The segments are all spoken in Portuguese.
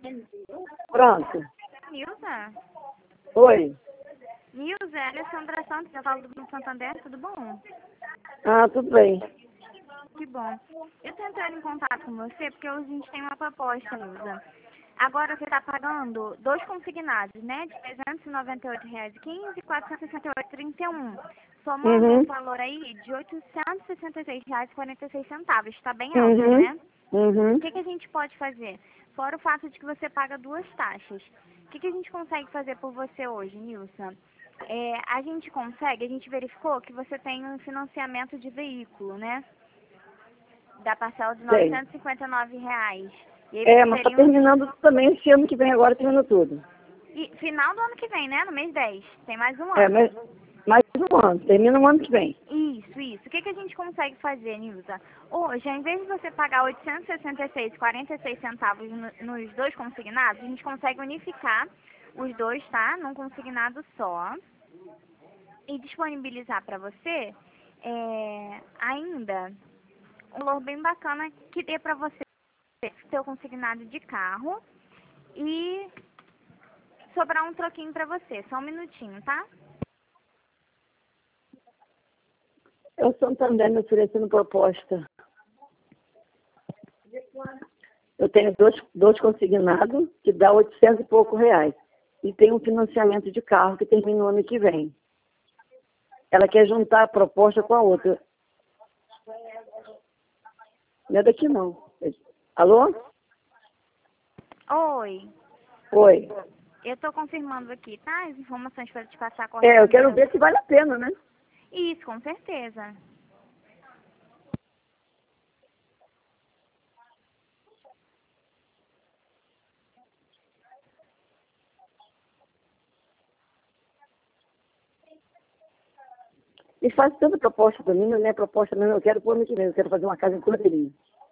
Pronto. Nilza? Oi. Nilza, é Alessandra Santos, eu falo do Grupo Santander, tudo bom? Ah, tudo bem. Que bom. Eu tô entrando em contato com você porque hoje a gente tem uma proposta, Nilza. Agora você está pagando 2 consignados, né? De R$ 398,15 e R$ 468,31. Somando um valor aí de R$ 866,46. Está bem alto, né? O que a gente pode fazer? Fora o fato de que você paga 2 taxas. O que a gente consegue fazer por você hoje, Nilson? A gente verificou que você tem um financiamento de veículo, né? Da parcela de R$ 959. E aí Mas tá terminando também esse ano que vem agora, termina tudo. E final do ano que vem, né? No mês 10. Tem mais um ano. Mas mais um ano, termina o ano que vem. Isso. O que a gente consegue fazer, Nilza? Hoje, ao invés de você pagar R$ 866,46 nos 2 consignados, a gente consegue unificar os 2, tá? Num consignado só. E disponibilizar para você ainda um valor bem bacana que dê para você ter o consignado de carro e sobrar um troquinho para você. Só um minutinho, tá? Eu Santander me oferecendo proposta. Eu tenho dois consignados, que dá 800 e pouco reais. E tem um financiamento de carro que termina no ano que vem. Ela quer juntar a proposta com a outra. Não é daqui, não. Alô? Oi. Oi. Eu estou confirmando aqui, tá? As informações para te passar Eu corretamente. quero ver se vale a pena, né? Isso, com certeza. Eles fazem tanta proposta para mim, não é proposta mesmo, eu quero pôr ano que vem, eu quero fazer uma casa em Cordeirinha.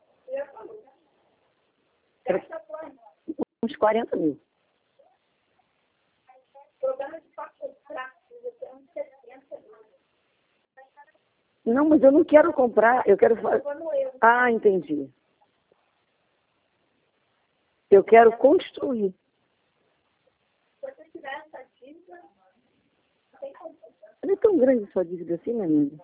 Uns 40 mil. Não, mas eu não quero comprar, eu quero fazer... Ah, entendi. Eu quero construir. Não é tão grande a sua dívida assim, minha amiga?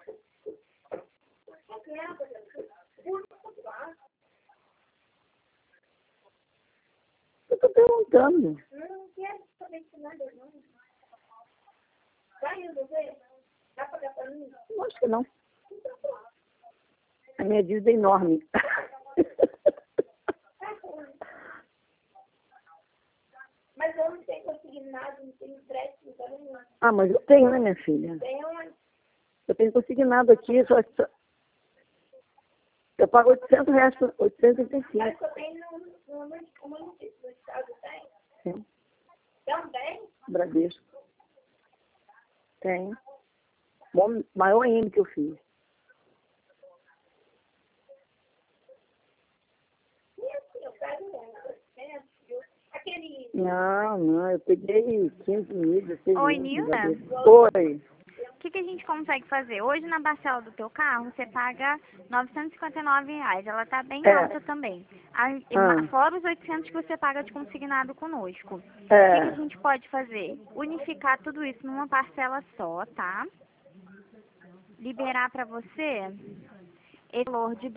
Eu estou perguntando. Não quero saber de nada, não. Vai resolver? Vai pagar para mim? Eu acho que não. A minha dívida é enorme. Mas eu não tenho conseguido nada, não tenho crédito, não. Ah, mas eu tenho, né, minha filha? Tem onde? Eu tenho consignado aqui, eu pago 800 reais por 835. Mas eu tenho no município do estado, tem? Sim. Também? Bradesco. Tem. Bom, maior ainda que eu fiz. E assim, eu pego 800, aquele... Não, eu peguei 15 mil, 16 Oi, mil. Nilda. Oi. O que a gente consegue fazer? Hoje, na parcela do teu carro, você paga R$ 959. Ela tá bem alta também. Fora os 800 que você paga de consignado conosco. O que a gente pode fazer? Unificar tudo isso numa parcela só, tá? Liberar para você esse valor de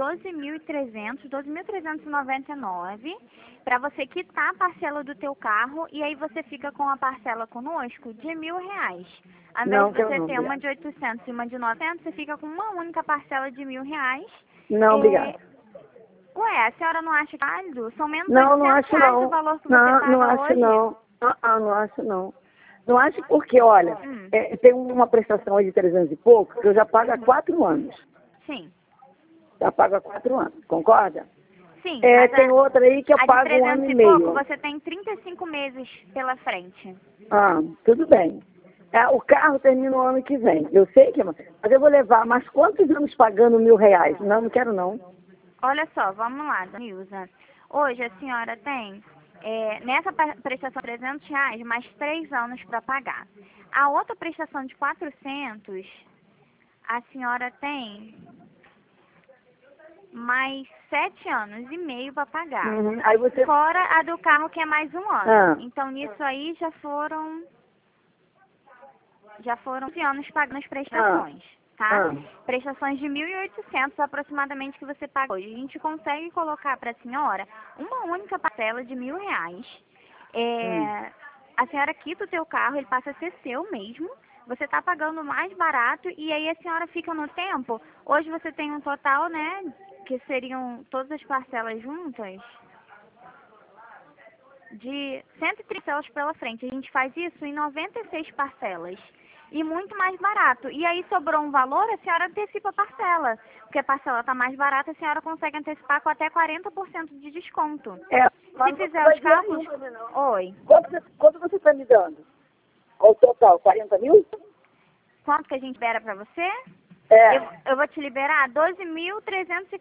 12.399 para você quitar a parcela do teu carro e aí você fica com a parcela conosco de R$ 1.000. Ao invés de você ter uma de 800 e uma de 900, você fica com uma única parcela de R$ 1.000. Não, obrigada. Ué, a senhora não acha válido? São menos Não 800 acho reais não. o valor que você paga Não acho hoje? não. Não acho não. Não acho porque, olha, tem uma prestação aí de 300 e pouco que eu já pago há 4 anos. Sim. Já pago há 4 anos, concorda? Sim, tem outra aí que eu pago 1 ano e meio. pouco, você tem 35 meses pela frente. Tudo bem. O carro termina o ano que vem. Eu sei que, mas eu vou levar, mas quantos anos pagando R$ 1.000? Não quero não. Olha só, vamos lá, dona Ilza. Hoje a senhora tem, nessa prestação de R$ 300, mais 3 anos para pagar. A outra prestação de 400, a senhora tem mais 7 anos e meio para pagar. Aí você... Fora a do carro, que é mais 1 ano. Então, nisso aí, já foram 11 anos pagando as prestações, tá? Prestações de 1.800 aproximadamente que você paga hoje. A gente consegue colocar para a senhora uma única parcela de R$1.000. A senhora quita o seu carro, ele passa a ser seu mesmo. Você está pagando mais barato e aí a senhora fica no tempo. Hoje você tem um total, né, que seriam todas as parcelas juntas, de 130 parcelas pela frente. A gente faz isso em 96 parcelas. E muito mais barato. E aí sobrou um valor, a senhora antecipa a parcela. Porque a parcela está mais barata, a senhora consegue antecipar com até 40% de desconto. Se fizer os cálculos... Oi. Quanto você está me dando? Qual o total? 40 mil? Quanto que a gente libera para você? Eu vou te liberar 12.400,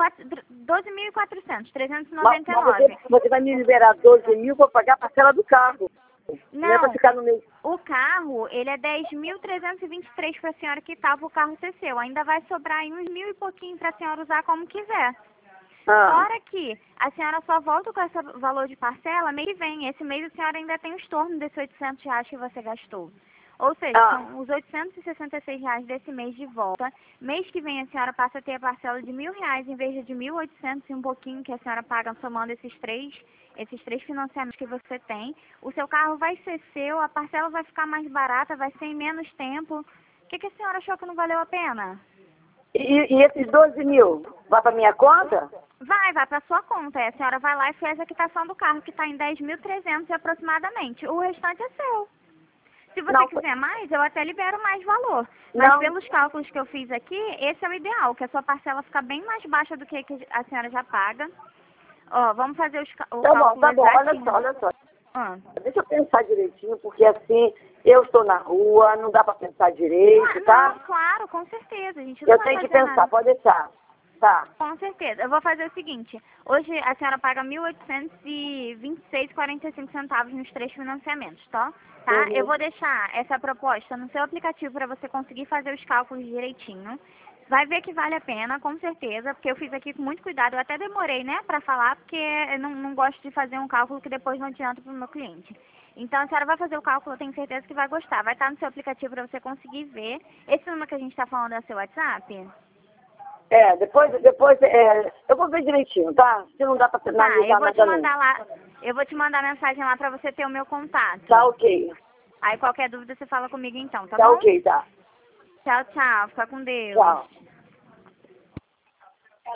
399. Você vai me liberar 12 mil para pagar a parcela do carro. Não é para ficar no meio. O carro, ele é 10.323 para a senhora quitar, o carro ser seu. Ainda vai sobrar aí uns 1.000 e pouquinho para a senhora usar como quiser. Fora que a senhora só volta com esse valor de parcela mês que vem. Esse mês a senhora ainda tem o estorno desses R$800 que você gastou. Ou seja, são os R$866 desse mês de volta. Mês que vem a senhora passa a ter a parcela de R$1.000 em vez de 1.800 e um pouquinho que a senhora paga somando esses três financiamentos que você tem. O seu carro vai ser seu, a parcela vai ficar mais barata, vai ser em menos tempo. O que a senhora achou que não valeu a pena? E esses 12 mil, vai para minha conta? Vai para sua conta. Aí a senhora vai lá e faz a quitação do carro, que está em 10.300 aproximadamente. O restante é seu. Se você quiser mais, eu até libero mais valor. Mas pelos cálculos que eu fiz aqui, esse é o ideal, que a sua parcela fica bem mais baixa do que a senhora já paga. Ó, vamos fazer o cálculo Tá bom, olha só. Deixa eu pensar direitinho, porque assim, eu estou na rua, não dá para pensar direito, tá? Não, claro, com certeza. A gente não eu tenho que pensar, pode deixar. Tá. Com certeza. Eu vou fazer o seguinte. Hoje a senhora paga R$1.826,45 nos 3 financiamentos, tá? Eu vou deixar essa proposta no seu aplicativo para você conseguir fazer os cálculos direitinho. Vai ver que vale a pena, com certeza, porque eu fiz aqui com muito cuidado. Eu até demorei, né, para falar, porque eu não gosto de fazer um cálculo que depois não adianta para o meu cliente. Então, a senhora vai fazer o cálculo, eu tenho certeza que vai gostar. Vai estar no seu aplicativo para você conseguir ver. Esse número que a gente está falando é o seu WhatsApp? Depois eu vou ver direitinho, tá? Se não dá pra eu vou te mandar mensagem lá pra você ter o meu contato. Tá ok. Aí qualquer dúvida você fala comigo então, tá bom? Tá ok, tá. Tchau, fica com Deus. Tchau.